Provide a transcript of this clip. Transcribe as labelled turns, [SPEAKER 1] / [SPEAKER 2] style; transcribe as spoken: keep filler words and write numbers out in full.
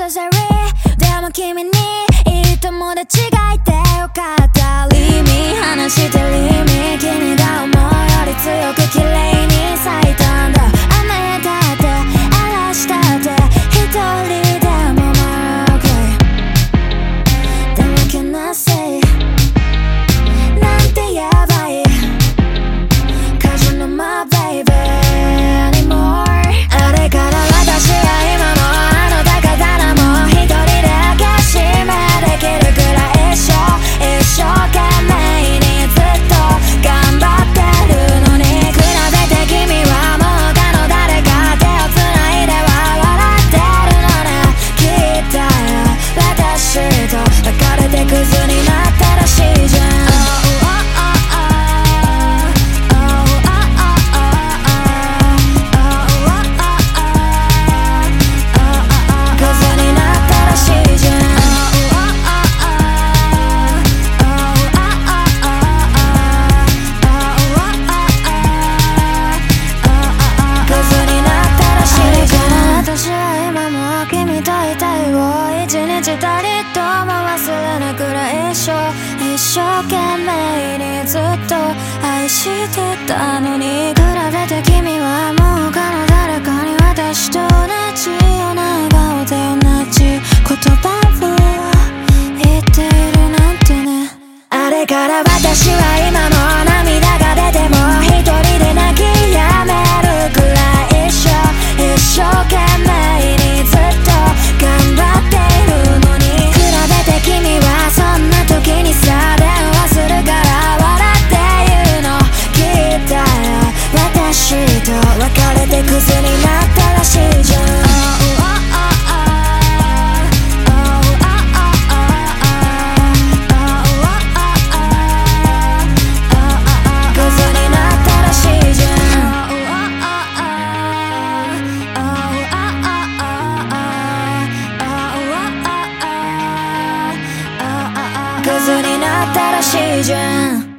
[SPEAKER 1] ゼリでも君にいい友達がいてよかったリミ話してリミ君が思うより強く綺麗に咲いたんだ雨だって嵐だって一人でも okay Then what can I say なんて言えばいい Cause you're not my baby anymore あれから私は今のあの高棚も一人で開け閉めできるくらい一生一生懸命にずっと頑張ってるのに比べて君はもう他の誰か手を繋いでは笑ってるのねきっと私と別れてクズになったらしいじゃん一人とも忘れないくらい一生一生懸命にずっと愛してたのに比べて君はもう他の誰かに私と同じような笑顔で同じ言葉を言っているなんてねあれから私は今も涙が出ても一人で泣きやめるくらい一生一生懸命にずっと頑張って君はそんな時にさ電話するから笑って言うのきっと私と別れてクズになったらしいじゃんクズになったらしいじゃんクズになったらしいじゃん